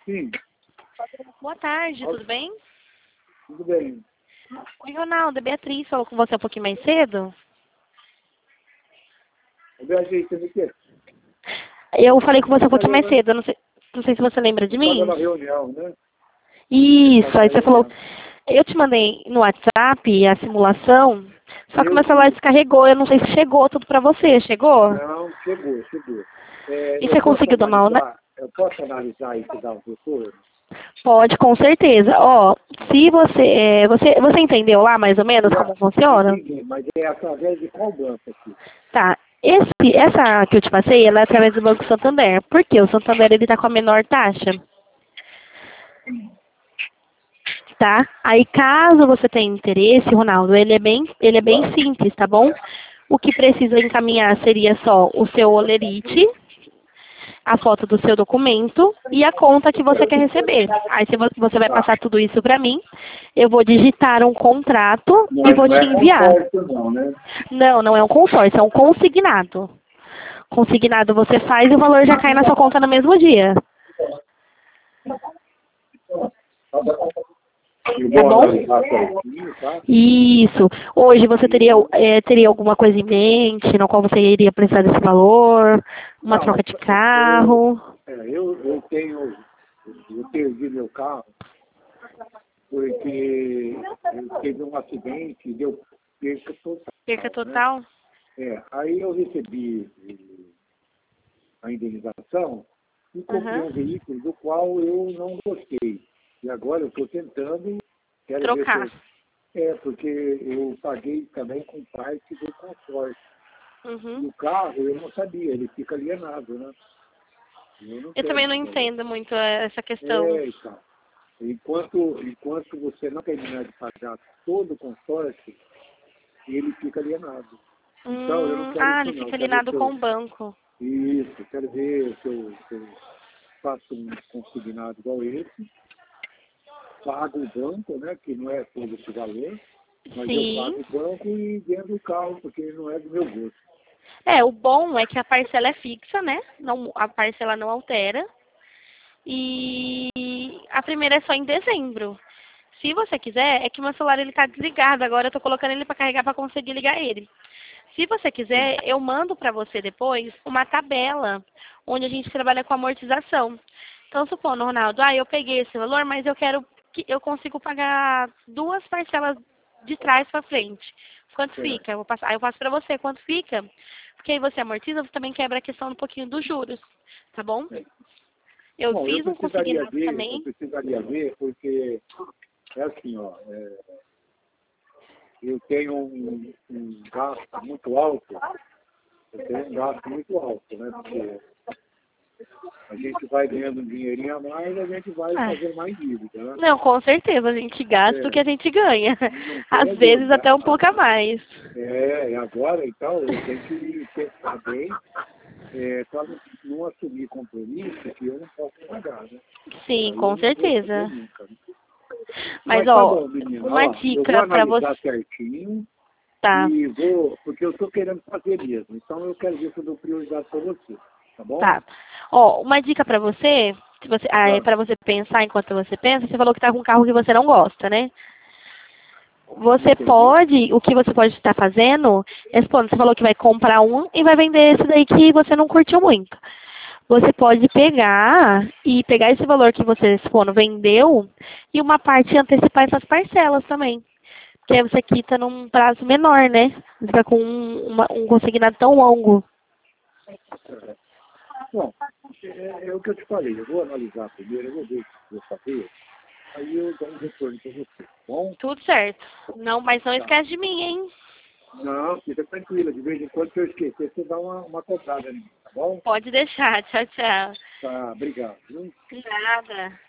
Sim, Boa tarde, tudo bem? tudo bem. Oi, Ronaldo, a Beatriz falou com você um pouquinho mais cedo. Eu viajei, você o quê? Eu falei com você um pouquinho mais cedo, eu não sei se você lembra de Estava mim. na reunião, né? Isso, Estava na aí você falou, reunião. eu te mandei no WhatsApp a simulação, só que Eu meu celular vi. descarregou, eu não sei se chegou tudo pra você, chegou? Não, chegou. E Eu você posso conseguiu dar uma olhada? analisar e te dar um retorno? Pode, com certeza. Ó, se você entendeu lá mais ou menos como funciona? Entendi, mas é através de qual banco aqui? Tá. Essa que eu te passei, ela é através do Banco Santander. Por quê? O Santander, ele tá com a menor taxa, tá? Aí, caso você tenha interesse, Ronaldo, ele é bem simples, tá bom? O que precisa encaminhar seria só o seu olerite, a foto do seu documento e a conta que você quer receber. Aí você vai Tá. passar tudo isso para mim, eu vou digitar um contrato Não e é, vou não te é enviar. consórcio não, né? Não, não é um consórcio, é um consignado. Consignado você faz e o valor já cai na sua conta no mesmo dia. Eu Tá vou bom? analisar certinho, tá? Isso. Hoje você teria, E, teria alguma coisa em mente no qual você iria precisar desse valor? Uma não, troca de carro? eu perdi meu carro porque eu teve um acidente e deu perca Perca total, né? total? Aí eu recebi a indenização e comprei Aham. um veículo do qual eu não gostei. E agora eu estou tentando, quero ver se Trocar. eu... porque eu paguei também com parte do consórcio. Uhum. E o carro eu não sabia, ele fica alienado, né? Eu não Eu também tenho não esse valor. entendo muito essa questão. Então, enquanto você não terminar de pagar todo o consórcio, ele fica alienado. Então, eu não quero Ele isso não. fica Quero ver alinhado se com eu... o banco. Isso, quero ver se eu faço um consignado igual esse, pago o banco, né, que não é todo esse valor, mas eu Sim. pago o banco e vendo o carro, porque não é do meu gosto. O bom é que a parcela é fixa, né? Não, a parcela não altera. E a primeira é só em dezembro. Se você quiser, é que meu celular ele tá desligado agora, eu tô colocando ele para carregar para conseguir ligar ele. Se você Sim. quiser, eu mando para você depois uma tabela onde a gente trabalha com amortização. Então, supondo, Ronaldo, eu peguei esse valor, mas eu quero que eu consigo pagar duas parcelas de trás para frente. Quanto Certo. fica? Aí eu passo para você quanto fica, porque aí você amortiza, você também quebra a questão um pouquinho dos juros, tá bom? É. Eu Bom, fiz um consignado eu também. precisaria ver, porque é assim, ó, eu tenho um gasto muito alto, né? Porque a gente vai ganhando um dinheirinho a mais, a gente vai Ah, fazendo mais dívida, né? não, com certeza, a gente gasta o que É, a gente ganha. não Às tem vezes jeito. até um pouco a mais. E agora, então, eu tenho que pensar bem para não assumir compromisso que eu não posso pagar, né? Sim, Aí eu com não vou fazer certeza. nunca, né? Mas, Mas tá ó, bom, menina. uma Ó, eu vou dica pra você. analisar certinho Tá, e vou, porque eu estou querendo fazer mesmo. Então eu quero ver se eu dou prioridade para você, tá bom? tá. Ó, uma dica pra você, se você, é Ah, para você pensar enquanto você pensa, você falou que tá com um carro que você não gosta, né? não Você entendi. pode, o que você pode estar fazendo, você falou que vai comprar um e vai vender esse daí que você não curtiu muito. Você pode pegar esse valor que você, supondo, vendeu e uma parte antecipar essas parcelas também. Porque aí você quita num prazo menor, né? Você vai com um consignado tão longo. Bom, é o que eu te falei. Eu vou analisar primeiro, eu vou ver o que eu vou fazer. Aí eu dou um retorno para você, tá bom? Tudo certo. Não, mas não Tá. esquece de mim, hein? Não, fica tranquila. De vez em quando, se eu esquecer, você dá uma cobrada em mim, tá bom? Pode deixar. Tchau, tchau. Tá, obrigado. Viu? Nada.